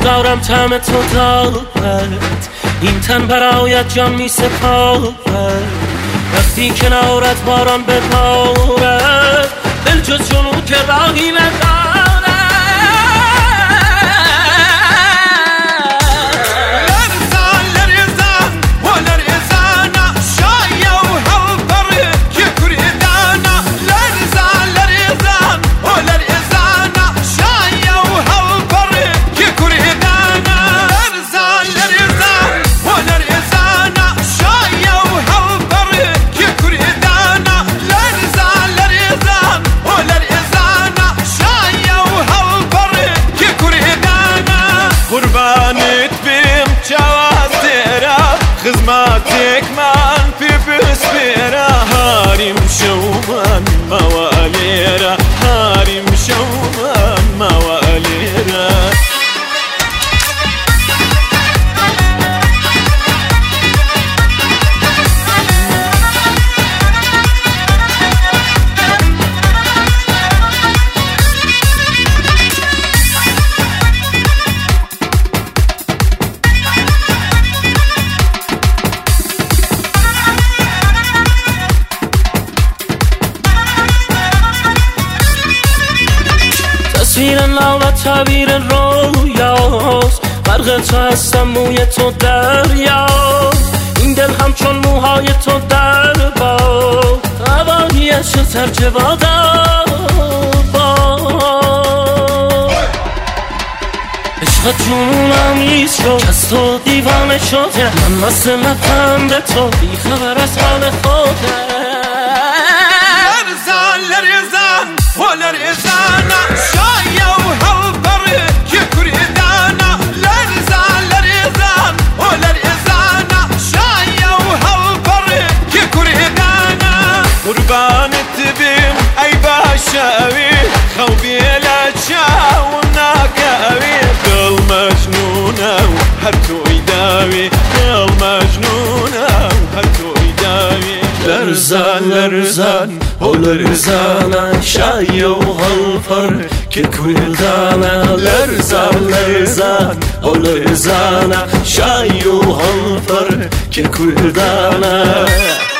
روزگارم طعم تو دارد، این تن برایت جان می سپارد. وقتی کنارت باران ببارد، دل جز جنون که راهی ندارد. قربانت بیم چواتیرا، خدماتك من في بسبيرا. هارم شومان مواليرا، هارم شومان مواليرا. تصویر نام تعبیر رویاست، غرق تو هستم موی تو دریاست. این دل همچون موهای تو در باد، هوایش ترجه بادم باد. عشق جنونم ایست شد، از تو دیوانه شده، من مست لبخند تو بی خبر از حال خوده. لرزان لرزان و لرزانا، شایا و هالبر که کردانا. لرزان لرزان و لرزانا، شایا و هالبر که کردانا. قربانت بیم ای باشاوی، خوبی لچاو ناکاوی. دل مجنونه و هر تو ایداوی، دل مجنونه و هر تو ایداوی. لرزان لرزان و لرزانا، شایا و هالبر که کردانا. لرزان لرزان و لرزانا، شایا و هالبر که کردانا.